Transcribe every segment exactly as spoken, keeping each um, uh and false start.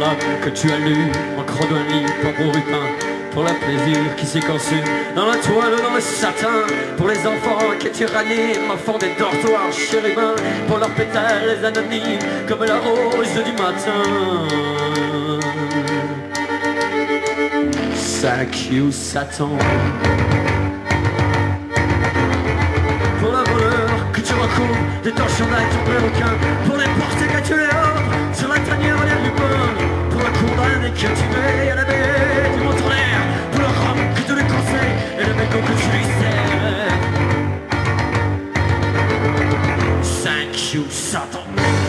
flamme que tu allumes en creux d'un lit, pour rupin, pour le plaisir qui s'y consume dans la toile ou dans le satin, pour les enfants que tu ranimes au fond des dortoirs chérubins, pour leurs pétales anonymes comme la rose du matin. Thank you Satan. Pour le voleur que tu recouvres des torchons avec ton prérequin, pour les portes que tu les offres sur la tanière des lupins, pour le condamné que tu mets à la baie du Mont-en-l'air, pour le rhum que tu lui conseilles et le mégot que tu lui sers. Thank you Satan.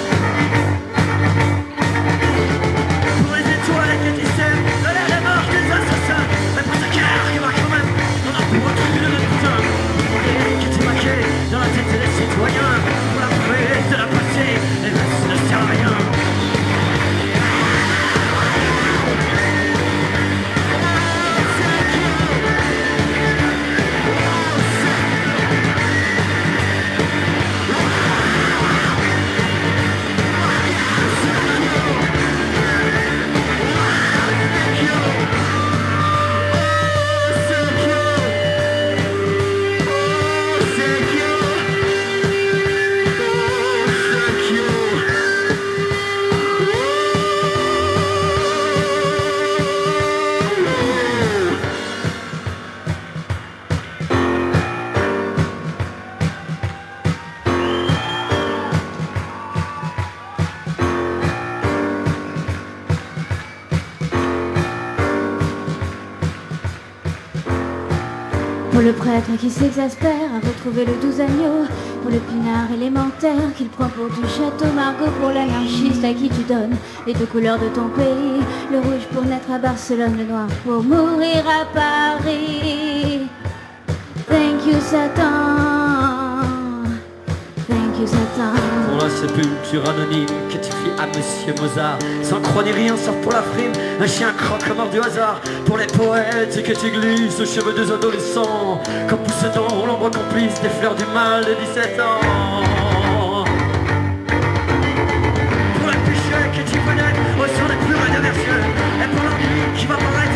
Pour les étoiles que tu sais, de l'air des morts des assassins, mais pour ta cœur qui va quand même dans la peau de notre putain, pour les que tu maquais dans la tête des citoyens, pour la presse de la passée, et là ça ne sert à rien. Pour le prêtre qui s'exaspère à retrouver le doux agneau, pour le pinard élémentaire qu'il prend pour du château Margaux, pour l'anarchiste à qui tu donnes les deux couleurs de ton pays, le rouge pour naître à Barcelone, le noir pour mourir à Paris. Thank you Satan, thank you Satan. Pour la sépulture anonyme que tu fis à Monsieur Mozart, sans croix ni rien sauf pour la frime, un chien croque mort du hasard. Pour les poètes que tu glisses aux cheveux des adolescents, comme pousse dans l'ombre complice des fleurs du mal de dix-sept ans. Pour le péché que tu connais au son des plus d'aversion, et pour l'ennui qui va paraître